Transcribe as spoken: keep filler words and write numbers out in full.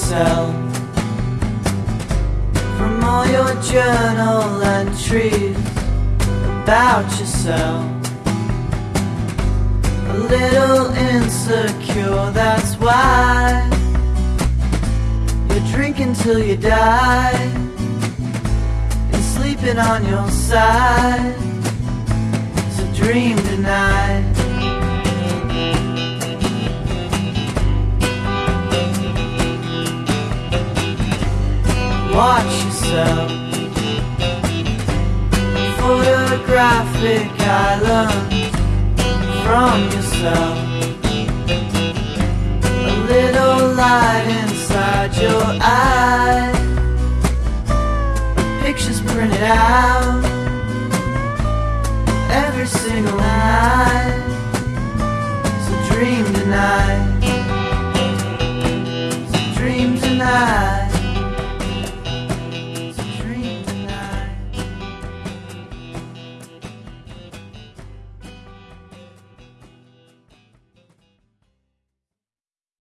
yourself from all your journal entries about yourself. A little insecure, that's why you're drinking till you die and sleeping on your side. So dream tonight. Watch yourself. Photographic island from yourself. A little light inside your eye. Pictures printed out every single night.